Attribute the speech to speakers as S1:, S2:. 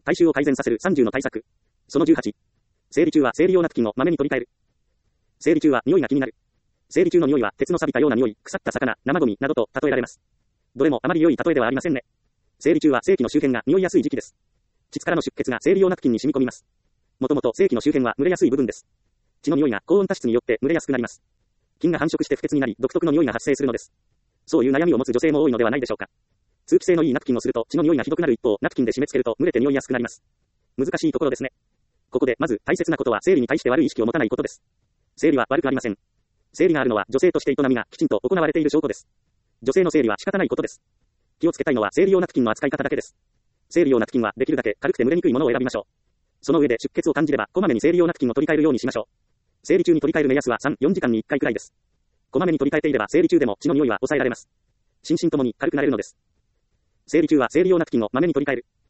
S1: 体臭を改善させる30の対策。その18。生理中は生理用ナプキンをまめに取り替える。生理中は匂いが気になる。生理中の匂いは鉄の錆びたような匂い、腐った魚、生ゴミなどと例えられます。どれもあまり良い例えではありませんね。生理中は性器の周辺が匂いやすい時期です。膣からの出血が生理用ナプキンに染み込みます。もともと性器の周辺は蒸れやすい部分です。血の匂いが高温多湿によって蒸れやすくなります。菌が繁殖して不潔になり独特の匂いが発生するのです。そういう悩みを持つ女性も多いのではないでしょうか。通気性のいいナプキンをすると血の匂いがひどくなる一方、ナプキンで締め付けると蒸れて匂いやすくなります。難しいところですね。ここでまず大切なことは生理に対して悪い意識を持たないことです。生理は悪くありません。生理があるのは女性として営みがきちんと行われている証拠です。女性の生理は仕方ないことです。気をつけたいのは生理用ナプキンの扱い方だけです。生理用ナプキンはできるだけ軽くて蒸れにくいものを選びましょう。その上で出血を感じればこまめに生理用ナプキンを取り替えるようにしましょう。生理中に取り替える目安は3、4時間に1回くらいです。こまめに取り替えていれば生理中でも血の匂いは抑えられます。心身ともに軽くなれるのです。生理中は生理用ナプキンをまめに取り替える。